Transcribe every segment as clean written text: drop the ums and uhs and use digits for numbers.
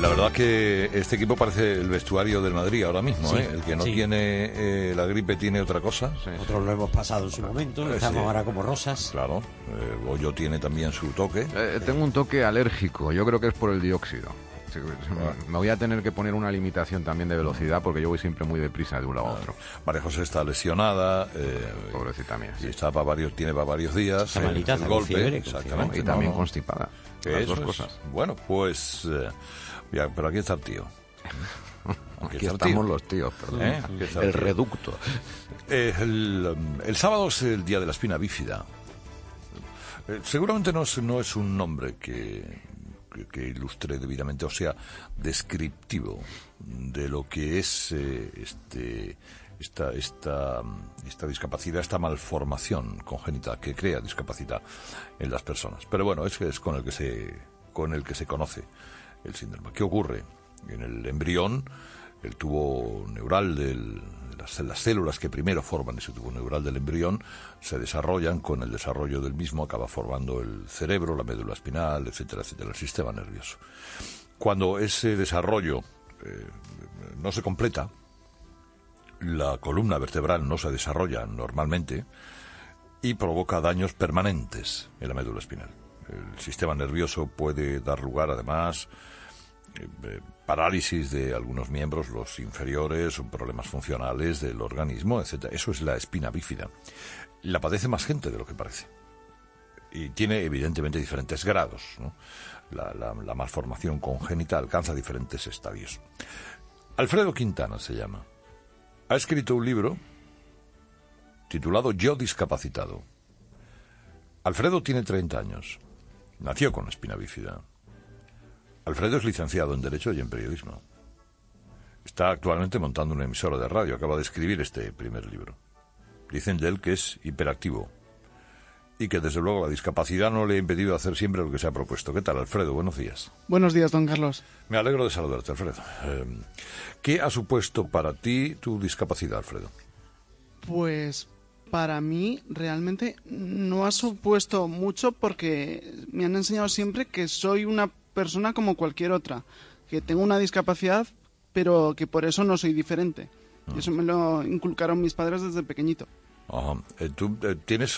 La verdad que este equipo parece el vestuario del Madrid ahora mismo, Sí, El que no tiene la gripe tiene otra cosa. Sí. Nosotros lo hemos pasado en su momento, estamos ahora como rosas. Claro, Goyo tiene también su toque. Tengo un toque alérgico, yo creo que es por el dióxido. Me voy a tener que poner una limitación también de velocidad porque yo voy siempre muy deprisa de un lado a otro. María José está lesionada. Pobrecita mía. Sí. Y tiene para varios días. Malita, el golpe, fiebre, exactamente. Y también constipada. Las dos cosas. Bueno, pues... pero aquí está el tío. Aquí estamos los tíos, perdón. El reducto. El sábado es el día de la espina bífida. Seguramente no es un nombre que ilustre debidamente, o sea, descriptivo de lo que es esta discapacidad, esta malformación congénita que crea discapacidad en las personas. Pero bueno, es con el que se conoce el síndrome. ¿Qué ocurre? En el embrión, el tubo neural las células que primero forman ese tubo neural del embrión se desarrollan, con el desarrollo del mismo acaba formando el cerebro, la médula espinal, etcétera, etcétera, el sistema nervioso. Cuando ese desarrollo no se completa, la columna vertebral no se desarrolla normalmente y provoca daños permanentes en la médula espinal. El sistema nervioso puede dar lugar, además, parálisis de algunos miembros, los inferiores, problemas funcionales del organismo, etcétera. Eso es la espina bífida. La padece más gente de lo que parece. Y tiene, evidentemente, diferentes grados, ¿no? La malformación congénita alcanza diferentes estadios. Alfredo Quintana se llama. Ha escrito un libro titulado Yo discapacitado. Alfredo tiene 30 años. Nació con espina bífida. Alfredo es licenciado en Derecho y en Periodismo. Está actualmente montando una emisora de radio. Acaba de escribir este primer libro. Dicen de él que es hiperactivo y que, desde luego, la discapacidad no le ha impedido hacer siempre lo que se ha propuesto. ¿Qué tal, Alfredo? Buenos días. Buenos días, don Carlos. Me alegro de saludarte, Alfredo. ¿Qué ha supuesto para ti tu discapacidad, Alfredo? Pues para mí realmente no ha supuesto mucho, porque me han enseñado siempre que soy una persona como cualquier otra, que tengo una discapacidad, pero que por eso no soy diferente. Y eso me lo inculcaron mis padres desde pequeñito. Ajá. ¿Tú tienes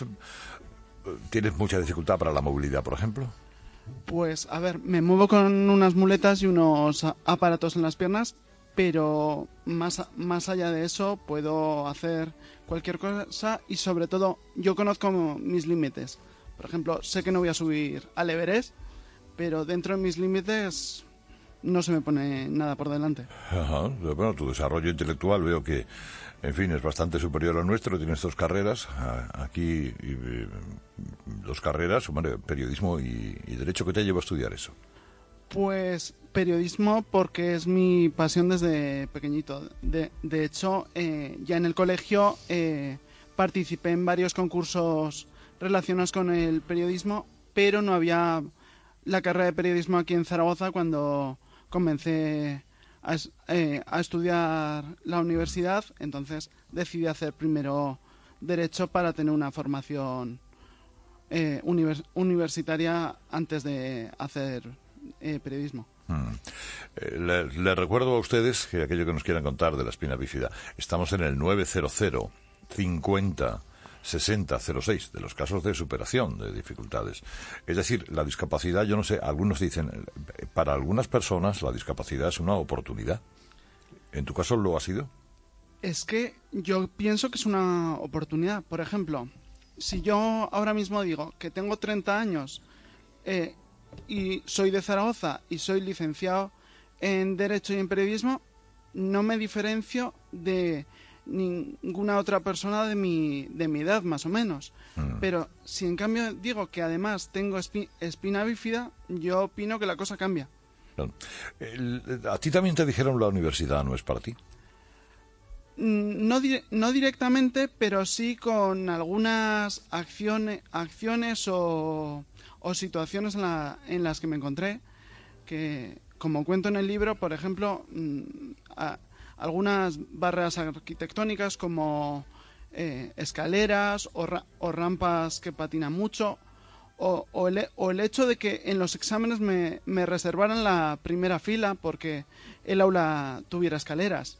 mucha dificultad para la movilidad, por ejemplo? Pues, a ver, me muevo con unas muletas y unos aparatos en las piernas, pero más allá de eso puedo hacer cualquier cosa, y sobre todo yo conozco mis límites. Por ejemplo, sé que no voy a subir al Everest, pero dentro de mis límites no se me pone nada por delante. Ajá. Bueno, tu desarrollo intelectual veo que, en fin, es bastante superior al nuestro. Tienes 2 carreras aquí, 2 carreras, hombre, periodismo y derecho. ¿Qué te llevó a estudiar eso? Pues periodismo, porque es mi pasión desde pequeñito. De hecho, ya en el colegio participé en varios concursos relacionados con el periodismo, pero no había la carrera de periodismo aquí en Zaragoza cuando comencé a estudiar la universidad. Entonces decidí hacer primero Derecho para tener una formación universitaria antes de hacer periodismo. Le recuerdo a ustedes que aquello que nos quieran contar de la espina bífida, estamos en el 900 50 60 06 de los casos de superación de dificultades. Es decir, la discapacidad, yo no sé, algunos dicen, para algunas personas la discapacidad es una oportunidad. ¿En tu caso lo ha sido? Es que yo pienso que es una oportunidad. Por ejemplo, si yo ahora mismo digo que tengo 30 años y soy de Zaragoza y soy licenciado en Derecho y en Periodismo, no me diferencio de ninguna otra persona de mi edad, más o menos. Pero si en cambio digo que además tengo espina bífida, yo opino que la cosa cambia. ¿A ti también te dijeron la universidad no es para ti? No directamente, pero sí con algunas acciones o situaciones en las que me encontré, que, como cuento en el libro, por ejemplo, algunas barreras arquitectónicas como escaleras o rampas que patinan mucho, o el hecho de que en los exámenes me reservaran la primera fila porque el aula tuviera escaleras.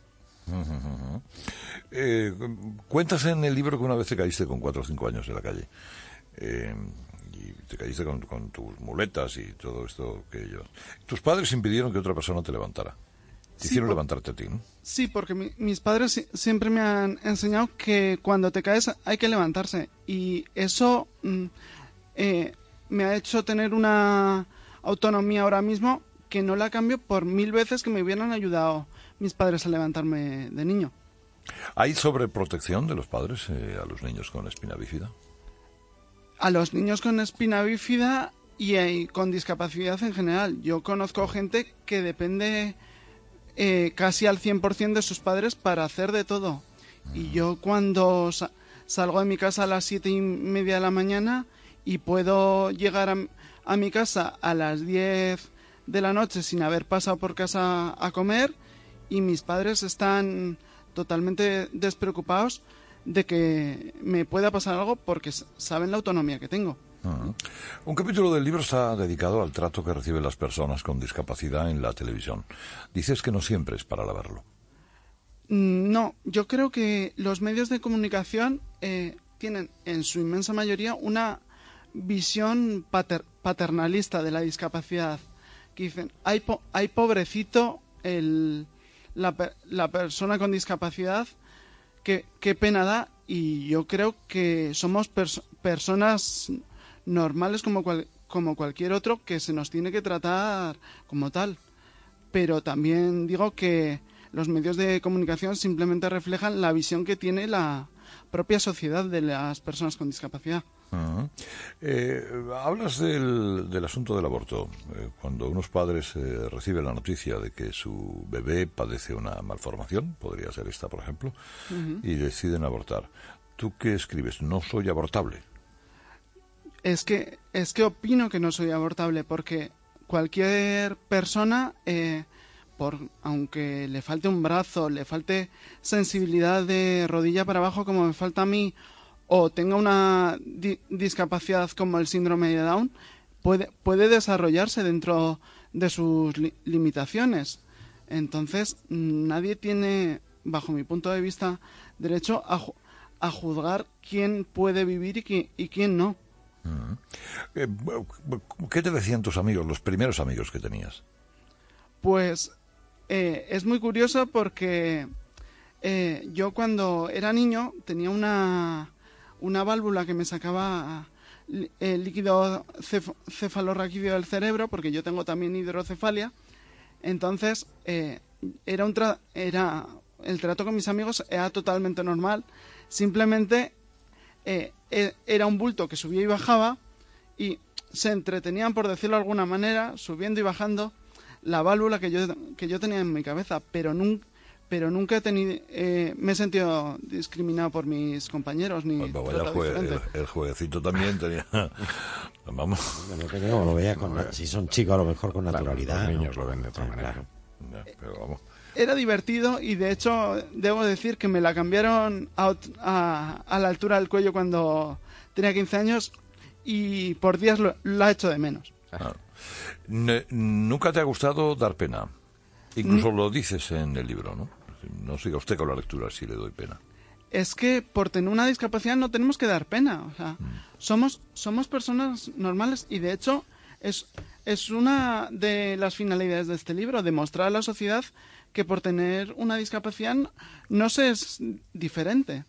Cuentas en el libro que una vez te caíste con 4 o 5 años en la calle. Y te caíste con tus muletas y todo esto que ellos... Tus padres impidieron que otra persona te levantara. Te hicieron levantarte a ti, ¿no? Sí, porque mis padres siempre me han enseñado que cuando te caes hay que levantarse. Y eso me ha hecho tener una autonomía ahora mismo que no la cambio por 1000 veces que me hubieran ayudado mis padres a levantarme de niño. ¿Hay sobreprotección de los padres a los niños con espina bífida? A los niños con espina bífida y con discapacidad en general. Yo conozco gente que depende casi al 100% de sus padres para hacer de todo. Y yo cuando salgo de mi casa a las 7:30 de la mañana y puedo llegar a mi casa a las 10 de la noche sin haber pasado por casa a comer, y mis padres están totalmente despreocupados de que me pueda pasar algo porque saben la autonomía que tengo. Un capítulo del libro está dedicado al trato que reciben las personas con discapacidad en la televisión. Dices que no siempre es para alabarlo. No, yo creo que los medios de comunicación tienen en su inmensa mayoría una visión paternalista de la discapacidad. Que dicen, ay pobrecito la persona con discapacidad, qué pena da. Y yo creo que somos personas normales como cualquier otro, que se nos tiene que tratar como tal. Pero también digo que los medios de comunicación simplemente reflejan la visión que tiene la propia sociedad de las personas con discapacidad. Hablas del asunto del aborto. Cuando unos padres reciben la noticia de que su bebé padece una malformación, podría ser esta, por ejemplo, y deciden abortar. ¿Tú qué escribes? No soy abortable. Es que opino que no soy abortable, porque cualquier persona, aunque le falte un brazo, le falte sensibilidad de rodilla para abajo como me falta a mí, o tenga una discapacidad como el síndrome de Down, puede desarrollarse dentro de sus limitaciones. Entonces, nadie tiene, bajo mi punto de vista, derecho a juzgar quién puede vivir y quién no. ¿Qué te decían tus amigos, los primeros amigos que tenías? Pues es muy curioso porque yo cuando era niño tenía una válvula que me sacaba el líquido cefalorraquídeo del cerebro, porque yo tengo también hidrocefalia. Entonces el trato con mis amigos era totalmente normal. Simplemente era un bulto que subía y bajaba y se entretenían, por decirlo de alguna manera, subiendo y bajando la válvula que yo tenía en mi cabeza, pero nunca me he sentido discriminado por mis compañeros ni el jueguecito también tenía. Vamos. Bueno, que no, lo veía si son chicos a lo mejor con naturalidad. Claro, los niños lo ven de otra manera. Claro. Pero vamos. Era divertido y de hecho debo decir que me la cambiaron a la altura del cuello cuando tenía 15 años y por días lo ha hecho de menos. ¿Nunca te ha gustado dar pena? Incluso lo dices en el libro, ¿no? No siga usted con la lectura si le doy pena. Es que por tener una discapacidad no tenemos que dar pena. O sea, somos personas normales y de hecho es una de las finalidades de este libro, demostrar a la sociedad que por tener una discapacidad no se es diferente.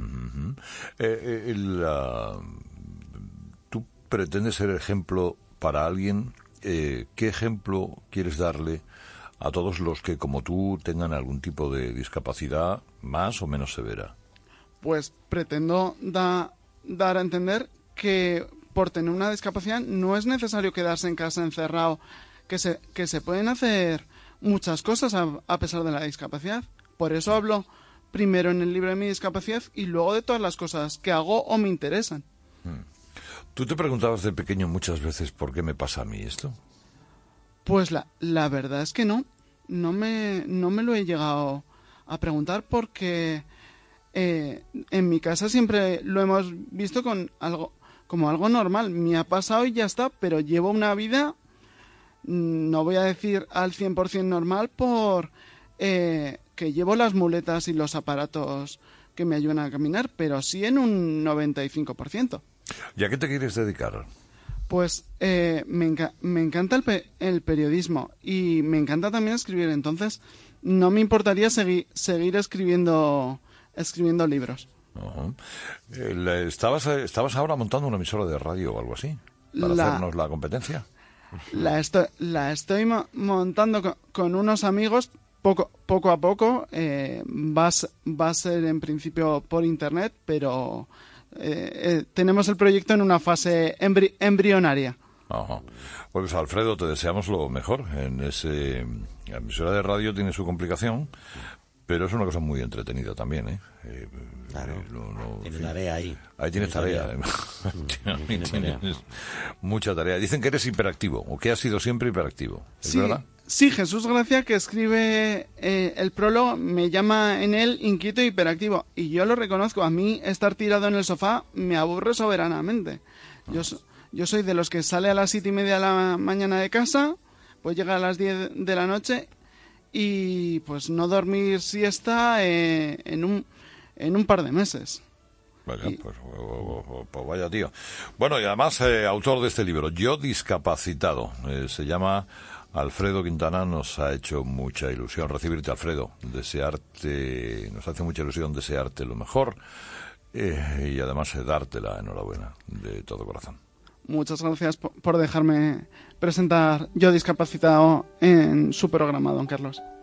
¿Tú pretendes ser ejemplo para alguien? ¿Qué ejemplo quieres darle a todos los que, como tú, tengan algún tipo de discapacidad más o menos severa? Pues pretendo dar a entender que por tener una discapacidad no es necesario quedarse en casa encerrado, que se pueden hacer muchas cosas a pesar de la discapacidad. Por eso hablo primero en el libro de mi discapacidad y luego de todas las cosas que hago o me interesan. ¿Tú te preguntabas de pequeño muchas veces por qué me pasa a mí esto? Pues la verdad es que no me lo he llegado a preguntar porque en mi casa siempre lo hemos visto con como algo normal. Me ha pasado y ya está, pero llevo una vida, no voy a decir al 100% normal, que llevo las muletas y los aparatos que me ayudan a caminar, pero sí en un 95%. ¿Y a qué te quieres dedicar? Pues me encanta el periodismo y me encanta también escribir, entonces no me importaría seguir escribiendo libros. Uh-huh. ¿Estabas ahora montando una emisora de radio o algo así? ¿Para hacernos la competencia? La estoy montando con unos amigos poco a poco. Va a ser en principio por internet, pero tenemos el proyecto en una fase embrionaria. Ajá. Pues Alfredo, te deseamos lo mejor. La emisora de radio tiene su complicación, pero es una cosa muy entretenida también, ¿eh? Claro. Tienes tarea ahí. Ahí tienes tarea. Tienes mucha tarea. Dicen que eres hiperactivo, o que has sido siempre hiperactivo. ¿Es verdad? Sí, Jesús Gracia, que escribe el prólogo, me llama en él inquieto e hiperactivo. Y yo lo reconozco. A mí estar tirado en el sofá me aburre soberanamente. Yo soy de los que sale a las 7:30 de la mañana de casa, pues llega a las 10 de la noche y pues no dormir siesta en un par de meses. Vaya, pues vaya tío. Bueno, y además autor de este libro, Yo discapacitado, se llama Alfredo Quintana. Nos ha hecho mucha ilusión recibirte, Alfredo. Nos hace mucha ilusión desearte lo mejor y además darte la enhorabuena de todo corazón. Muchas gracias por dejarme presentar Yo discapacitado en su programa, don Carlos.